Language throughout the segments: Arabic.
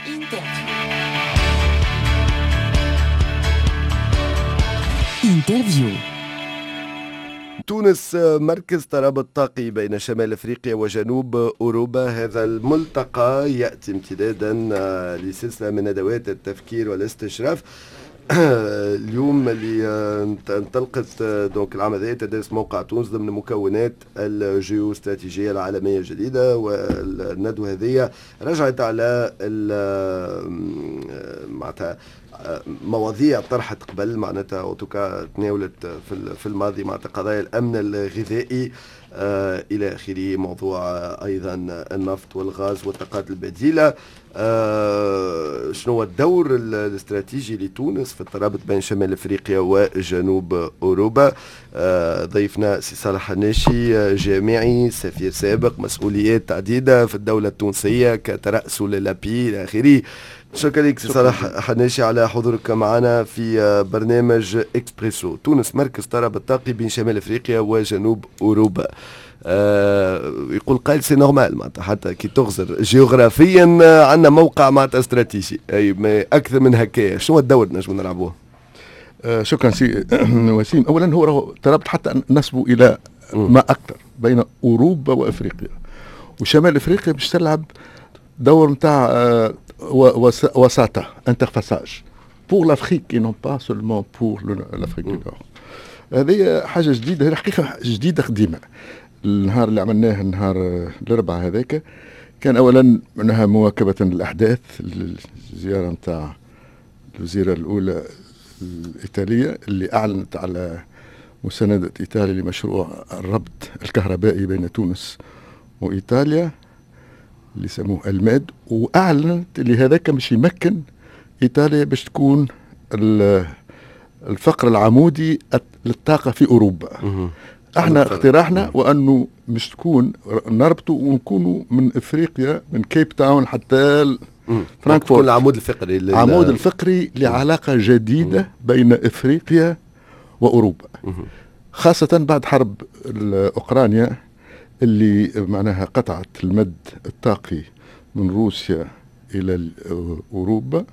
انترفيو. تونس مركز ترابط طاقي بين شمال افريقيا وجنوب اوروبا. هذا الملتقى ياتي امتدادا لسلسله من ندوات التفكير والاستشراف. اليوم اللي انطلقت دونك العام هذا تدرس موقع تونس ضمن مكونات الجيوستراتيجية العالمية الجديدة، والندوة هذه رجعت على معناتها مواضيع طرحت قبل، معناتها اوتوكا تناولت في الماضي معناتها قضايا الامن الغذائي الى اخره، موضوع ايضا النفط والغاز والطاقات البديله. شنو هو الدور الاستراتيجي لتونس في الترابط بين شمال افريقيا وجنوب اوروبا؟ ضيفنا سي صالح حناشي، جامعي، سفير سابق، مسؤوليات عديده في الدوله التونسيه كترأسه للابي الى اخره. شكرا لك سي صالح حناشي على حضورك معنا في برنامج اكسبريسو. تونس مركز ترابط طاقي بين شمال افريقيا وجنوب اوروبا. يقول قائل سي نورمال معناتها حتى كي تغزر جيوغرافيا عندنا موقع معناتها استراتيجي، اي ما اكثر من هكايا. شنو الدور نجم نلعبوه؟ شكرا سي وسيم. اولا هو ترابط حتى نسبوا الى ما اكثر بين اوروبا وافريقيا، وشمال افريقيا باش تلعب دور نتاع وساطه، انترفاساج بور لافريك اي نون با سولمون بور لافريك دو نور. هذه حاجه جديده، هذه حقيقه جديده قديمه. النهار اللي عملناه النهار الاربعاء هذاك كان اولا منها مواكبه الاحداث، الزياره نتاع الوزيره الاولى الايطاليه اللي اعلنت على مسانده ايطاليا لمشروع الربط الكهربائي بين تونس وايطاليا اللي سموه الماد، واعلنت اللي هذاك باش يمكن ايطاليا باش تكون الفقر العمودي للطاقه في اوروبا. احنا اقتراحنا وانه مش تكون نربطوا ونكونوا من افريقيا من كيب تاون حتى فرانكفورت، العمود الفقري العمود الفقري لعلاقه جديده بين افريقيا واوروبا، خاصه بعد حرب اوكرانيا اللي معناها قطعت المد الطاقي من روسيا الى اوروبا،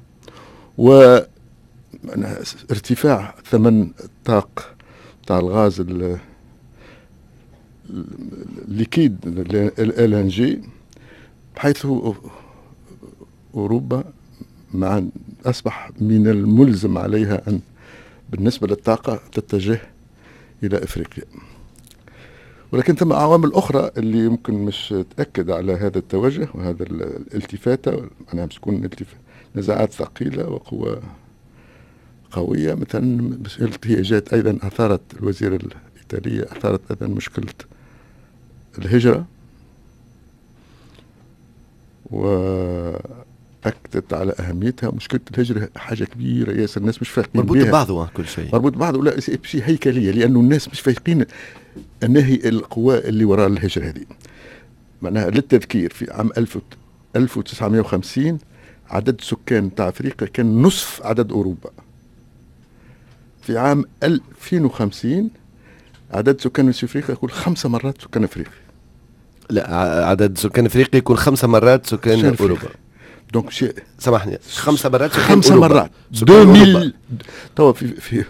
وارتفاع ثمن الطاق تاع الغاز الليكيد LNG، بحيث أوروبا أصبح من الملزم عليها أن بالنسبة للطاقة تتجه إلى إفريقيا. ولكن ثم عوامل أخرى اللي يمكن مش تأكد على هذا التوجه وهذا الالتفاتة، معناها مش تكون نزاعات ثقيلة وقوة قوية. مثلا هي جاءت أيضا أثارت الوزير الإيطالية أثارت أيضا مشكلة الهجرة، وأكدت على أهميتها. مشكلة الهجرة حاجة كبيرة ياسر، الناس مش فاهمين مربوط ببعضه، كل شيء مربوط ببعضه. لا شيء هيكلية، لأنه الناس مش فاهمين أنهي القوى اللي وراء الهجرة هذه. معناها للتذكير في عام 1950 عدد سكان تاع أفريقيا كان نصف عدد أوروبا. في عام 2050 عدد سكان أفريقيا يكون 5 مرات سكان أفريقيا. لا، عدد سكان أفريقيا يكون 5 مرات سكان أوروبا. دونك شيء سامحني 5 مرات سكان 5 أوروبا. مرات 2000 توا في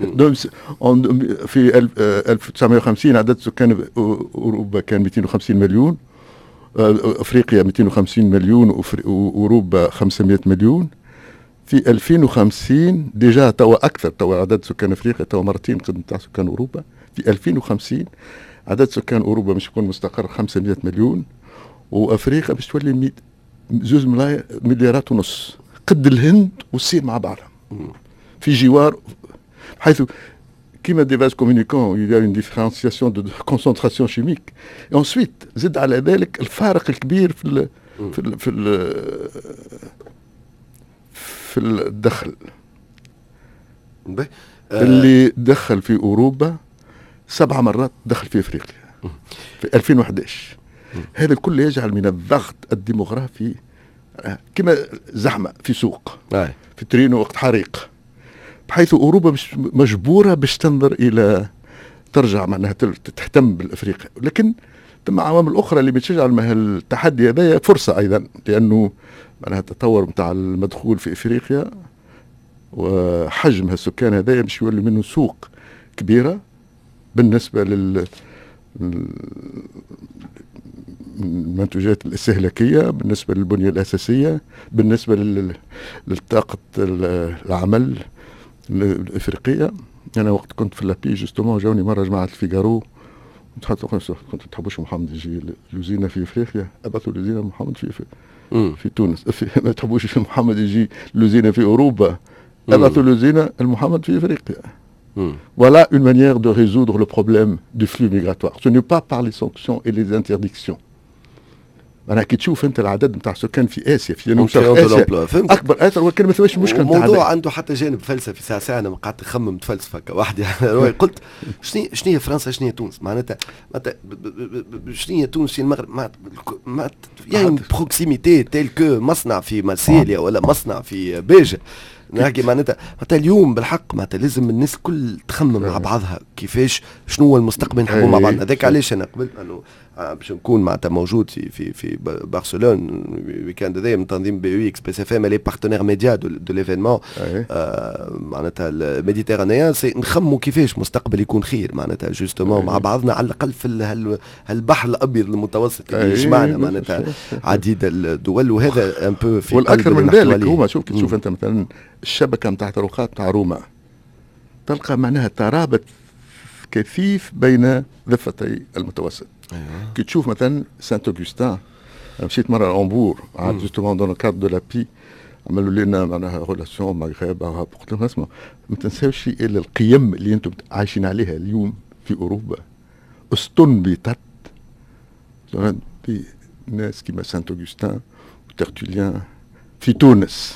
1950 عدد سكان أوروبا كان 250 مليون، أفريقيا 250 مليون وأوروبا 500 مليون. في 2050 ديجا توا أكثر، توا عدد سكان أفريقيا توا مرتين قد نتاع سكان أوروبا. في 2050 عدد سكان أوروبا مش يكون مستقر 500 مليون، وأفريقيا باش تولي 2 مليارات ونص، قد الهند والصين مع بعضها في جوار، بحيث كيما دي فاز كومونيكون il y a une différenciation de concentration chimique. et ensuite زد على ذلك الفارق الكبير في الدخل اللي دخل في أوروبا 7 مرات دخل في أفريقيا في 2011. هذا الكل يجعل من الضغط الديموغرافي كما زحمة في سوق في ترينو وقت حريق، بحيث أوروبا مش مجبورة باش تنظر إلى ترجع معناها تهتم بالأفريقيا. لكن ثم عوامل اخرى اللي بتشجع التحدي هذا فرصه ايضا، لانه معناها التطور نتاع المدخول في افريقيا وحجم السكان هذايا باش يولي منه سوق كبيره بالنسبه المنتوجات الاستهلاكيه، بالنسبه للبنيه الاساسيه، بالنسبه للطاقه العمل الافريقيه. انا وقت كنت في لابي جوستومون جاوني مره جماعه الفيغارو، كنت تحبوش محمد يجي لوزينا في افريقيا، ابعثوا لوزينا محمد في تونس. ما تحبوش محمد يجي لوزينا في اوروبا، ابعثوا لوزينا المحمد في افريقيا. Voilà une manière de résoudre le problème du flux migratoire. Ce n'est pas par les sanctions et les interdictions. أنا كي تشوف أنت العدد نتاع السكان في آسيا، في جنوب شرق آسيا أكبر أثر، ولكن ما ثماش مشكلة. الموضوع عنده حتى جانب فلسفي. ساعة أنا قعدت نخمم تفلسف هكا وحدي قلت شنو هي فرنسا، شنو هي تونس؟ معناتها شنو هي تونس، شنو المغرب؟ يعني بروكسيميتي تيل كو مصنع في مارسيليا ولا مصنع في بيجا. نحكي معناتها اليوم بالحق معناتها لازم الناس الكل تخمم مع بعضها كيفاش شنو هو المستقبل نحبوا مع بعضنا. هذاك علاش انا قبل انه باش نكون معناتها موجود في برشلونه الويكاند هذا من تنظيم بي اكس بي اف ام لي بارتنير ميديا دو ليفينمون معناتها الميديتيرانيان، نخموا كيفاش مستقبل يكون خير معناتها جوستومون مع بعضنا، على الاقل في البحر الابيض المتوسط اللي يجمعنا معناتها عديد الدول. وهذا ان بو في والاكثر من ذلك هو شوف انت مثلا الشبكه نتاع طرقات نتاع روما، تلقى معناها ترابط كثيف بين ضفتي المتوسط. كي تشوف مثلا سانت اوغستان، مشيت مره لامبور عاد جوستومون دون كادر دو لابي، عملوا لنا معناها ريلاسيون مغرب عرب، قلت لهم اسمع ما تنساوش الا القيم اللي انتم عايشين عليها اليوم في اوروبا استنبطت في ناس كيما سانت اوغستان وترتوليان في تونس.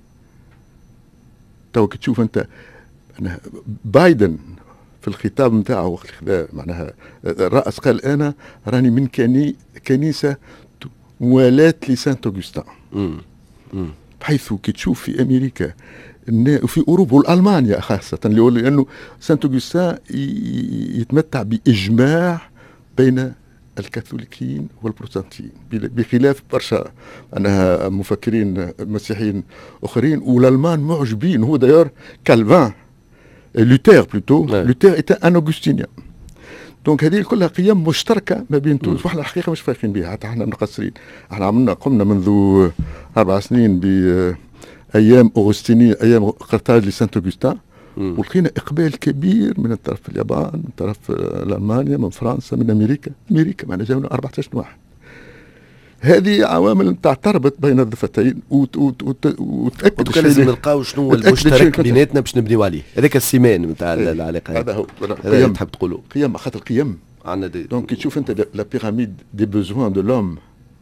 تو كي تشوف انت بايدن في الخطاب نتاعه وقت خذا معناها الرئيس قال انا راني من كنيسه موالاة لسانت اوغستان، بحيث كي تشوف في امريكا وفي اوروبا والمانيا خاصه لانه سانت اوغستان يتمتع باجماع بين الكاثوليكيين والبروتستانتيين بخلاف برشا انها مفكرين مسيحيين اخرين، والالمان معجبين. هو داير كالفان لوتير بلوتو لوتير ايتا ان اوغستينيان. دونك هذه كلها قيم مشتركه ما بين تونس، واحنا الحقيقه مش فايقين بها، حتى احنا مقصرين. احنا قمنا منذ 4 سنين بايام اوغستيني، ايام قرطاج لسانت اوغستان، ولقينا اقبال كبير من طرف اليابان، من طرف المانيا، من فرنسا، من امريكا معنا جاونا 14 واحد. هذه عوامل نتاع تربط بين الضفتين وتاكد لازم نلقاو شنو هو المشترك بيناتنا باش نبنيو عليه. هذاك السيمان نتاع العلاقه، هذا هو قيم تحب تقولوا قيم، خاطر القيم عندنا دونك تشوف انت لا بيراميد دي بوزوان دو لوم،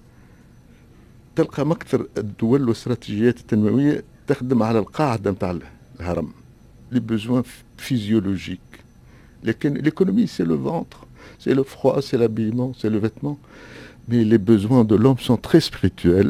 تلقى مكثر الدول والاستراتيجيات التنمويه تخدم على القاعده نتاع الهرم، لي بوزوان فيزيولوجيك. لكن l'économie c'est le ventre, c'est le froid, c'est l'habillement, c'est le vêtement. Mais les besoins de l'homme sont très spirituels.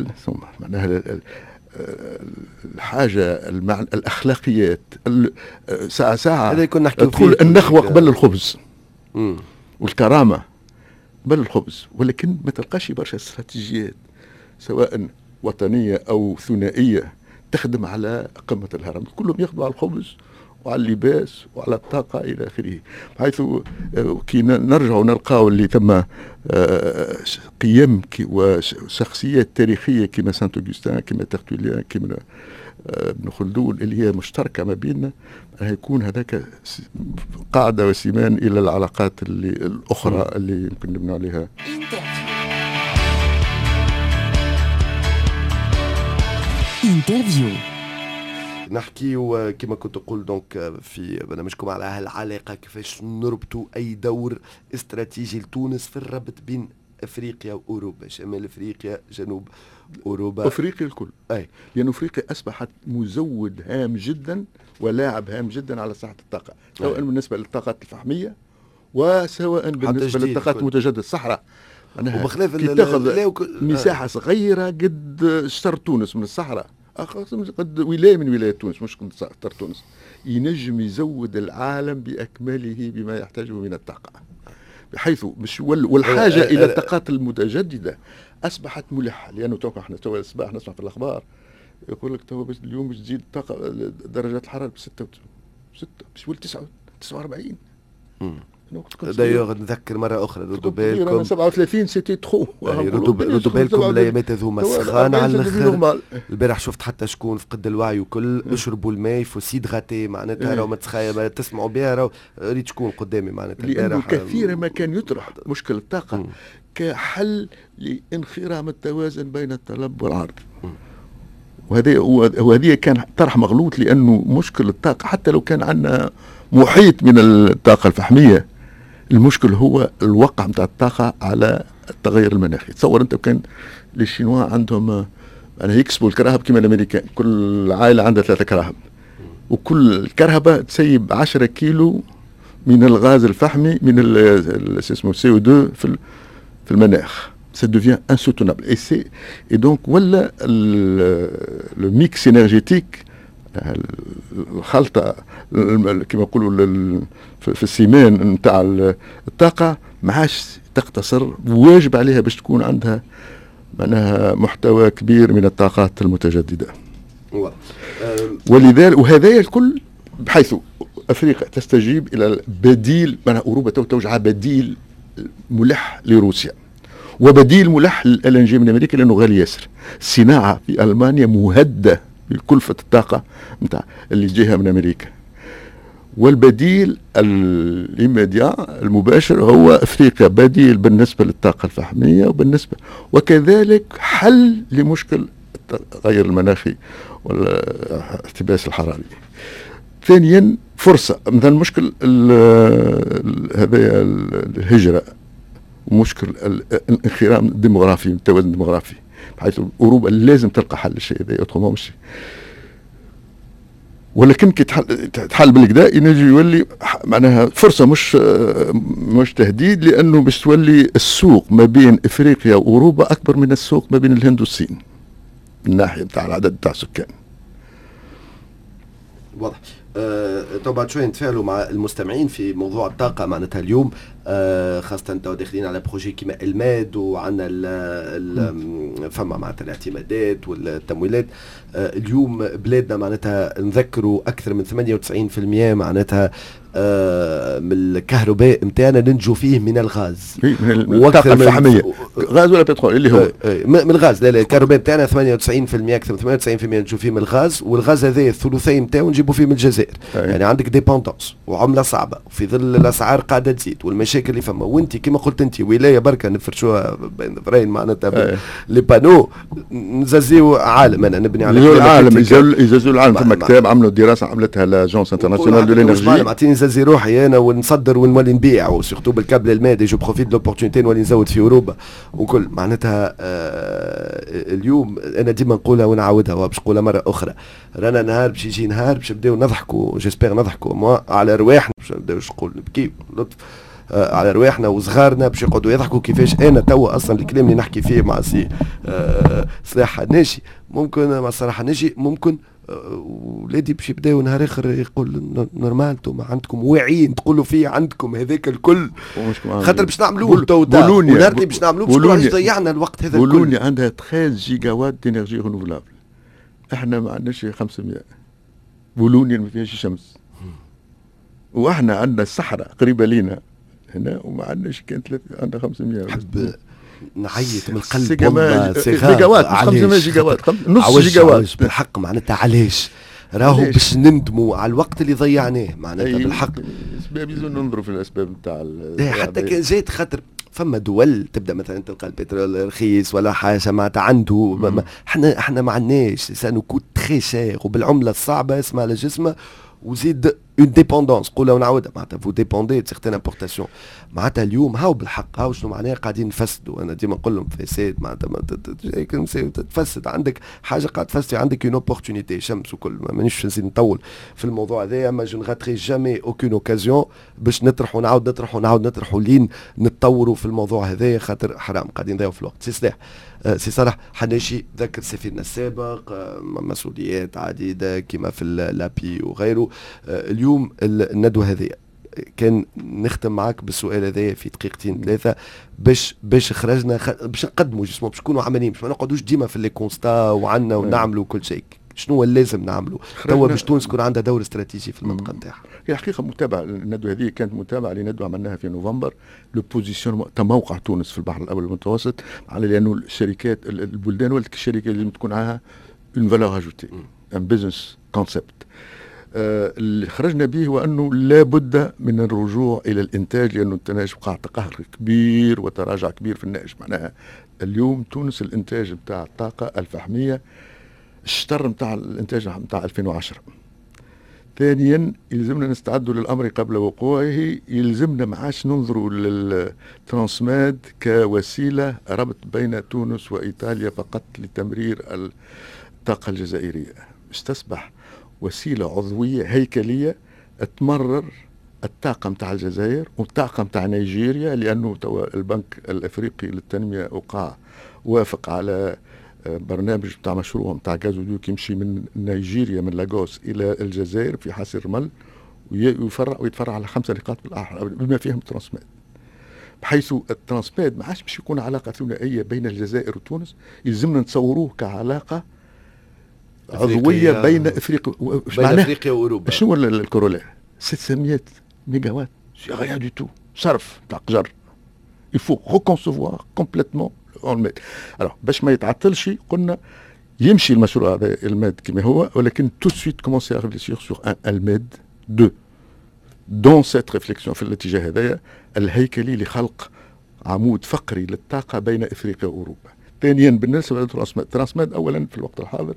الحاجة الأخلاقيات ساعة تقول النخوة قبل الخبز والكرامة قبل الخبز، ولكن ما تلقاش برشا استراتيجيات سواء وطنية أو ثنائية تخدم على قمة الهرم. كلهم يخدموا على الخبز وعلى اللباس وعلى الطاقة إلى آخره، بحيث كي نرجع نلقاو اللي ثم قيم وشخصيات تاريخية كما سانت أوغستان، كما ترتوليان، كما ابن خلدون اللي هي مشتركة ما بيننا، هيكون هذاك قاعدة وسيمان إلى العلاقات الأخرى اللي يمكن نبني عليها. انترفيو نحكي كما كنت تقول دونك في برنامجكم على هالعلاقة، كيفاش نربطوا أي دور استراتيجي لتونس في الربط بين أفريقيا وأوروبا، شمال أفريقيا، جنوب أوروبا، أفريقيا الكل. لأن أفريقيا أصبحت مزود هام جدا ولاعب هام جدا على ساحة الطاقة، سواء بالنسبة للطاقات الفحمية وسواء بالنسبة للطاقات المتجددة. الصحراء وبخلاف تاخذ مساحة صغيرة قد اشتر تونس من الصحراء، قد ولاية من ولايات تونس، مش قد اشتر تونس، ينجم يزود العالم بأكمله بما يحتاجه من الطاقة. بحيث مش والحاجة إلى الطاقات المتجددة أصبحت ملحة. لأنه توقع احنا تو الصباح نسمع في الأخبار يقول لك تو اليوم باش تزيد درجات الحرارة ب6 باش يولي 49. دايوغ نذكر مرة أخرى ردوا بالكم 37 سيتي ترو. ردوا بالكم الأيامات هذوما سخان على الآخر. البارح شفت حتى شكون فقد الوعي وكل اشربوا الماء فوسيدغاتي معناتها راهو ما تسمعوا بها راهو ريت شكون قدامي معناتها لأنه كثيرا ما كان يطرح مشكل الطاقة كحل لانخرام التوازن بين الطلب والعرض. وهذه كان طرح مغلوط لأنه مشكل الطاقة حتى لو كان عندنا محيط من الطاقة الفحمية المشكل هو الوقع متاع الطاقة على التغير المناخي. تصور أنت كان الشينوا عندهم يكسبوا الكراهب كما الأمريكان كل عائلة عندها 3 كراهب وكل كرهبة تسيب 10 كيلو من الغاز الفحمي من اسمه CO2 في المناخ. Ça devient insoutenable. Et donc, voilà le mix énergétique, الخلطة كما يقولوا في السيمان نتاع الطاقة ما عادش تقتصر. واجب عليها باش تكون عندها معناها محتوى كبير من الطاقات المتجددة. ولذلك وهذا الكل بحيث أفريقيا تستجيب إلى بديل. معناها أوروبا توجع بديل ملح لروسيا وبديل ملح للLNG من أمريكا لأنه غالي ياسر. الصناعة في ألمانيا مهدة بكلفة الطاقة نتاع اللي جايها من أمريكا. والبديل الإيميديا المباشر هو أفريقيا بديل بالنسبة للطاقة الفحمية وكذلك حل لمشكل التغير المناخي والاحتباس الحراري. ثانيا فرصة مثلا مشكل هذا الهجرة ومشكل الانخرام الديموغرافي التوازن الديموغرافي بحيث أوروبا لازم تلقى حل الشيء هذا يطلبه مش. ولكن كي تحل بالكدا ينجي يولي معناها فرصة مش تهديد لأنه باش تولي السوق ما بين إفريقيا وأوروبا أكبر من السوق ما بين الهند والصين من ناحية بتاع العدد بتاع السكان. واضح. طبعا شوي نتفاعلوا مع المستمعين في موضوع الطاقة معناتها اليوم خاصة تو داخلين على بروجي كيما الماد وعندنا فما معناتها الاعتمادات والتمويلات. اليوم بلادنا معناتها نذكروا أكثر من 98% معناتها من الكهرباء نتاعنا ننجو فيه من الغاز من الطاقة الفحمية غاز ولا بترول اللي هو من الغاز. لا الكهرباء نتاعنا 98% أكثر من 98% ننجو فيه من الغاز والغاز هذا الثلثين نتاعو نجيبوا فيه من الجزائر. يعني عندك ديبوندونس وعملة صعبة وفي ظل الأسعار قاعدة تزيد والمشاكل اللي فما وانت كما قلت انت ولاية بركة نفرشوها بين ظفرين معناتها لي بانو نزازيو عالم. انا نبني على العالم يزازوا العالم. ثم كتاب عملوا دراسة عملتها لاجونس انترناسيونال دو لينيرجي نزازي روحي انا ونصدر ونولي نبيع وسيرتو بالكابل المادي جو بروفيت لوبورتونيتي نولي نزود في اوروبا وكل معناتها. اليوم انا ديما نقولها ونعاودها وباش نقولها مره اخرى. رانا نهار باش يجي نهار باش نبداو نضحكوا جيسبيغ نضحكوا على رواحنا باش نبداو نقول نبكيو لطف على رواحنا وصغارنا باش يقعدوا يضحكوا كيفاش انا توا اصلا الكلام اللي نحكي فيه مع سي صلاح ناشي ممكن مع صلاح ناشي ممكن ولادي باش يبداو نهار اخر يقول نورمال انتم عندكم واعيين تقولوا فيه عندكم هذاك الكل خاطر باش نعملوه ونهار باش نعملوه باش ضيعنا الوقت هذا الكل. بولونيا عندها 13 جيجا وات دينيرجي رينوفلابل احنا ما عندناش 500. بولونيا ما فيهاش شمس واحنا عندنا الصحراء قريبه لينا هنا وما عندناش كان عندنا 500. حب نعيط من القلب جيجا وات 500 جيجا وات نص جيجا وات بالحق معناتها علاش راهو باش نندموا على الوقت اللي ضيعناه معناتها بالحق. اسباب لازم ننظروا في الاسباب نتاع حتى كان جات خاطر فما دول تبدا مثلا تلقى البترول رخيص ولا حاجه معناتها عنده احنا ما عندناش سانو كوت تري شير وبالعمله الصعبه اسمها لجسمه وزيد اون ديبوندونس قولها ونعاودها معناتها فو ديبوندي دو سيغتان امبورتاسيون معناتها اليوم هاو بالحق هاو شنو معناها قاعدين نفسدوا. انا ديما نقول لهم فساد معناتها تفسد عندك حاجه قاعد تفسد عندك اون اوبورتونيتي شمس وكل مانيش نزيد نطول في الموضوع هذا اما جو نغاتري جامي اوكون اوكازيون باش نطرحوا نطرحوا لين نتطوروا في الموضوع هذا خاطر حرام قاعدين نضيعوا في الوقت. سي صلاح حناشي ذكر سفيرنا السابق مسؤوليات عديده كما في اللابي وغيره. اليوم الندوه هذه كان نختم معك بالسؤال هذا في دقيقتين ثلاثه، باش خرجنا باش نقدموا جسمه، باش نكونوا عمليين، باش ما نقعدوش ديما في لي كونستا وعنا ونعملوا كل شيء. شنو هو اللازم نعملوا توا باش تونس يكون عندها دور استراتيجي في المنطقه نتاعها؟ هي حقيقه متابعه الندوه هذه كانت متابعه لندوه عملناها في نوفمبر، لو بوزيسيون موقع تونس في البحر الابيض المتوسط، على لانه الشركات البلدان ولات الشركه لازم تكون معها اون فالور اجوتي، ان بزنس كونسبت. اللي خرجنا به هو انه لابد من الرجوع الى الانتاج، لانه التناج وقع تقهر كبير وتراجع كبير في الناتج. معناها اليوم تونس الانتاج نتاع الطاقه الفحميه الشطر نتاع الانتاج نتاع 2010. ثانيا يلزمنا نستعدوا للامر قبل وقوعه، يلزمنا ما عادش ننظروا للترانسماد كوسيله ربط بين تونس وايطاليا فقط لتمرير الطاقه الجزائريه، مش تصبح وسيله عضويه هيكليه تمرر الطاقه نتاع الجزائر والطاقه نتاع نيجيريا، لانه البنك الافريقي للتنميه وافق على برنامج بتاع مشروع بتاع غازودوك يمشي من نيجيريا من لاغوس الى الجزائر في حصر رمل، ويتفرع على 5 نقاط في البحر بما فيهم الترانسماد، بحيث الترانسماد ما عادش باش يكون علاقه ثنائيه بين الجزائر وتونس، يلزمنا نتصوروه كعلاقه عضويه بين افريقيا واوروبا. شنو الكورولير 600 ميجا وات، سي ريان دو تو، صرف تاع قجر. il faut reconcevoir complètement الماد. alors باش ما يتعطلش قلنا يمشي المشروع هذا الماد كما هو، ولكن tout de suite commencer à réfléchir sur un الماد 2 dans cette réflexion في الاتجاه هذايا الهيكلي لخلق عمود فقري للطاقة بين افريقيا واوروبا. ثانيا بالنسبة للترانسماد، الترانسماد اولا في الوقت الحاضر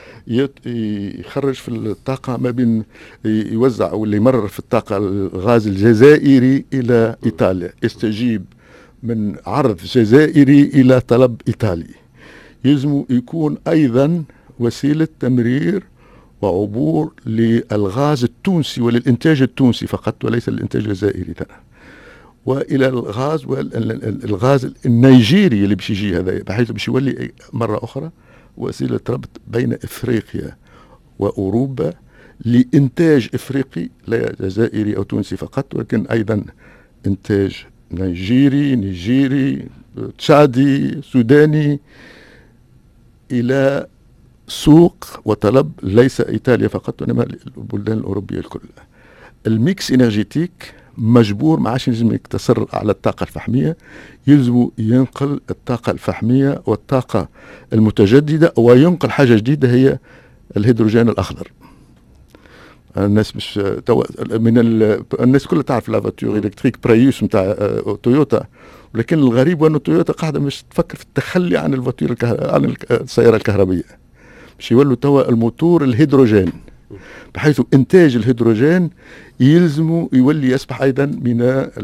يخرج في الطاقة ما بين يوزع او اللي يمرر في الطاقة الغاز الجزائري الى ايطاليا، يستجيب من عرض جزائري إلى طلب إيطالي. يلزم يكون أيضا وسيلة تمرير وعبور للغاز التونسي وللإنتاج التونسي فقط وليس الإنتاج الجزائري ثاني، وإلى الغاز النيجيري اللي باش يجي هذا، بحيث باش يولي مرة أخرى وسيلة ربط بين إفريقيا وأوروبا لإنتاج إفريقي لا جزائري أو تونسي فقط، ولكن أيضا إنتاج نيجيري تشادي سوداني إلى سوق وطلب ليس إيطاليا فقط وإنما البلدان الأوروبية الكل. الميكس إنرجيتيك مجبور ما عادش يلزم يقتصر على الطاقة الفحمية، يلزم ينقل الطاقة الفحمية والطاقة المتجددة، وينقل حاجة جديدة هي الهيدروجين الأخضر. الناس مش من الناس كلها تعرف لافاتور الكتريك برايوس نتاع تويوتا، ولكن الغريب انه تويوتا قاعده مش تفكر في التخلي عن الفاتور عن السياره الكهربائيه، باش يولوا توا الموتور الهيدروجين، بحيث انتاج الهيدروجين يلزم يولي يصبح ايضا من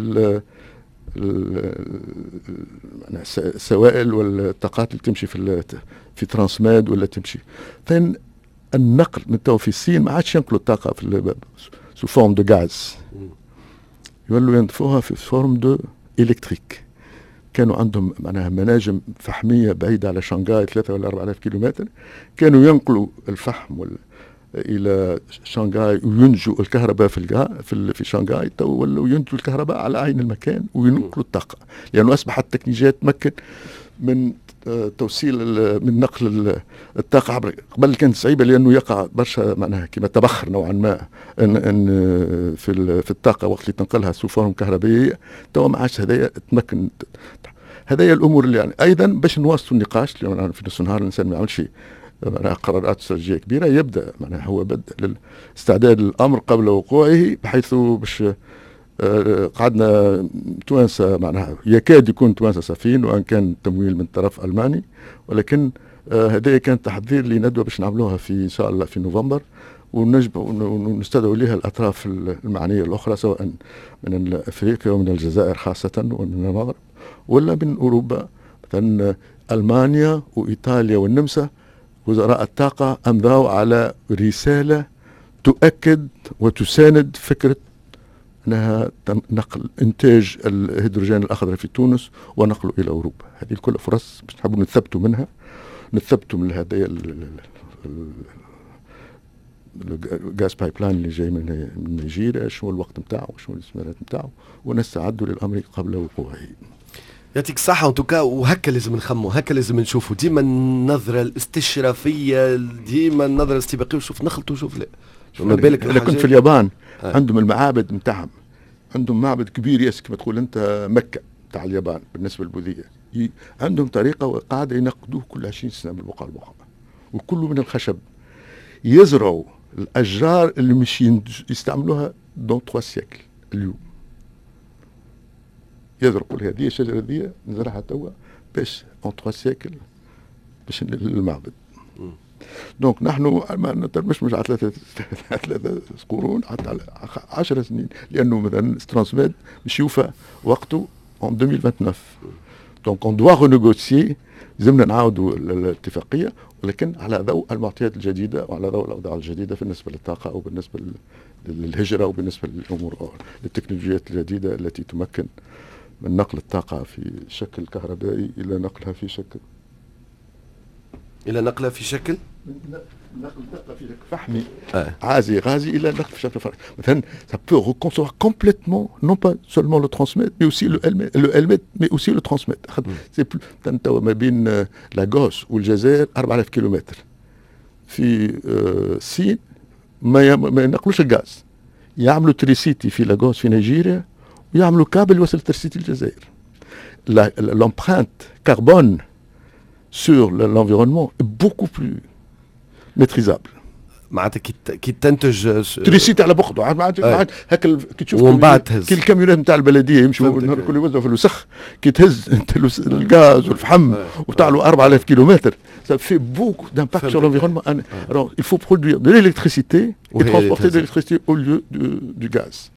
السوائل والطاقات اللي تمشي في ترانسماد ولا تمشي. ثاني النقل من تو في الصين ما عادش ينقلوا الطاقه في سو فورم دو غاز، يولوا ينطفوها في فورم دو الكتريك. كانوا عندهم معناها مناجم فحميه بعيده على شنغهاي 3 ولا 4000 كيلومتر، كانوا ينقلوا الفحم الى شنغهاي وينتجوا الكهرباء في شنغهاي. تو ولوا ينتجوا الكهرباء على عين المكان وينقلوا الطاقه، لانه اصبحت التكنولوجيا تمكن من توصيل من نقل الطاقه عبر. قبل كانت صعيبه لانه يقع برشا معناها كما تبخر نوعا ما ان في الطاقه وقت اللي تنقلها سو فورم كهربائيه. تو ما عادش هذايا تمكن. هذايا الامور اللي يعني ايضا باش نواصلوا النقاش، لان في نص النهار الانسان ما يعملش قرارات استراتيجيه كبيره، يبدا معناها هو بدء لاستعداد الامر قبل وقوعه، بحيث باش قعدنا توانسة معناها يكاد يكون توانسة سفين، وان كان تمويل من طرف الماني، ولكن هذا كان تحضير لندوه باش نعملوها في ان شاء الله في نوفمبر، ونستدعو لها الاطراف المعنيه الاخرى سواء من افريقيا ومن الجزائر خاصه ومن المغرب ولا من اوروبا، مثلا المانيا وايطاليا والنمسا. وزراء الطاقه امضوا على رساله تؤكد وتساند فكره انها نقل انتاج الهيدروجين الاخضر في تونس ونقله الى اوروبا. هذه كلها فرص باش نحبوا نثبتوا من هذه الغاز بايب لاين اللي جاي من نيجيريا، شنو الوقت نتاعو، شنو الاستثمارات نتاعو، ونستعدوا للامر قبل وقوعه. يعطيك الصحة. وتوكا وهكا لازم نخمو، هكا لازم نشوفوا ديما النظرة الاستشرافية، ديما النظرة الاستباقية، وشوف نخلط وشوف لا. ما بالك انا كنت في اليابان عندهم المعابد نتاعهم، عندهم معبد كبير ياسر كما تقول انت مكة تاع اليابان بالنسبة للبوذية، عندهم طريقة قاعدة ينقدوه كل 20 سنة من البقعة البقعة، وكله من الخشب. يزرعوا الأشجار اللي مش يستعملوها دون 3 سيكل اليوم. يزرعوا كل هذه الشجرة دي نزرعها توا باش اون 3 سيكل باش المعبد. دونك نحن ما نترمش مش على 3 قرون، حتى على 10 سنين، لأنه مثلا ترانسميد مش يوفى وقته en 2029. دونك on doit renégocier، لازمنا نعاودوا الاتفاقية، ولكن على ضوء المعطيات الجديدة وعلى ضوء الأوضاع الجديدة بالنسبة للطاقة أو بالنسبة للهجرة وبالنسبة للأمور للتكنولوجيات الجديدة التي تمكن من نقل الطاقة في شكل كهربائي إلى نقلها في شكل نقل الطاقة في شكل فحمي غازي إلى نقل في شكل فرعي. مثلا ça peut reconstruire complètement non pas seulement le transmettre mais aussi le émettre mais aussi le transmettre. c'est plus تنتو ما بين لاغوس والجزائر 4000 كيلومتر. في الصين ما ينقلوش الغاز، يعملوا تريسيتي في لاغوس في نيجيريا ويعملوا كابل يوصل تريسيتي الجزائر. l'empreinte carbone sur l'environnement est beaucoup plus maîtrisable. معناتها كي تنتج تريسيتي على بخطو هكا كي تشوف كي الكاميونات نتاع البلديه يمشوا النهار كل يوزعوا في الوسخ، كي تهز انت الغاز والفحم وتعلو 4000 كيلومتر، ça fait beaucoup d'impact sur l'environnement. Alors il faut produire de l'électricité et transporter de l'électricité au lieu du gaz.